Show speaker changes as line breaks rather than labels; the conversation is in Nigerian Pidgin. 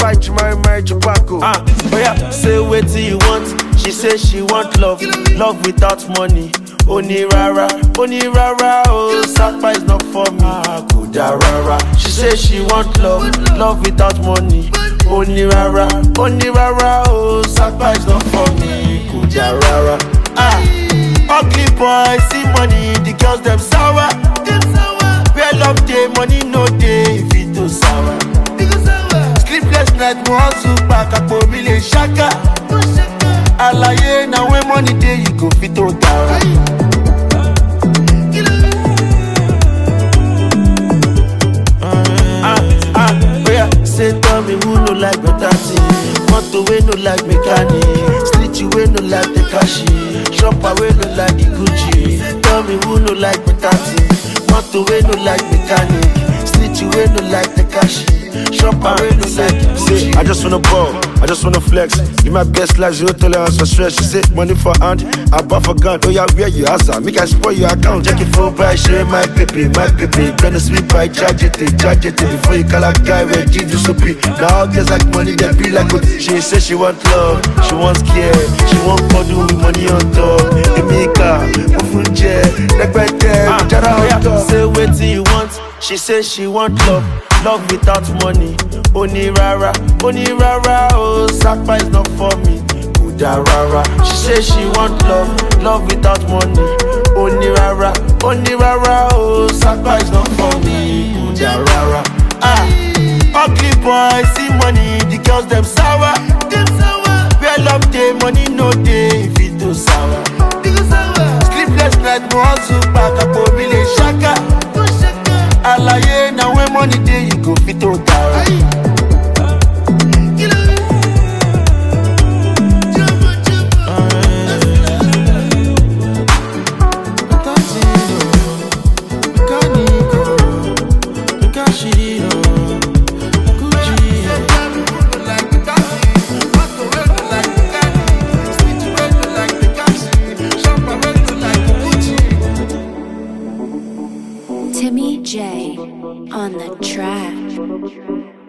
fight, my tobacco. Oh yeah, say what you want. She say she want love, love without money. Oni rara, oh, Sapa is not for me. Kuda rara. She say she want love, love without money. Oni rara, oh, Sapa is not for me. Kuda rara. Ugly boy, see money, the girls them sour. Where love day, money no day, if it too sour. Sleepless night, mo hustle back, akpo mi le shaka. Alaye, now when money day, you go fit to down. Say tell me who no like better thing. Moto we no like mechanic. Snitchy we no like the cashy. Shopper we no like the Gucci. Tell me who no like better thing. Moto we no like mechanic. Snitchy we no like the cashy. Shopper we no like the Gucci.
I just wanna ball, I just wanna flex. Give my best life, zero tolerance for stress. She say money for hand, I buy for gun. Oh yeah, where you answer? Make I spoil your account. Check it for by share my paper. Gonna sweep by charge it before you call a guy where G do so be. Now girls like money, they be like good. She say she want love, she wants care, she want cuddle with money on top. Emika, Ufunje, like right there,
say what you want. She say she want love, love without money. Oni rara, oh, Sapa is not for me. Kuda rara. She say she want love, love without money. Oni rara, oh, Sapa is not for me. Kuda rara. Ugly boy, see money, the girls them sour. Where love day, money no day, if it too sour. Sleepless night, mo hustle back, akpo mi le shaka. Alaye, now when money day, you go fit to down.
Timmy J on the track.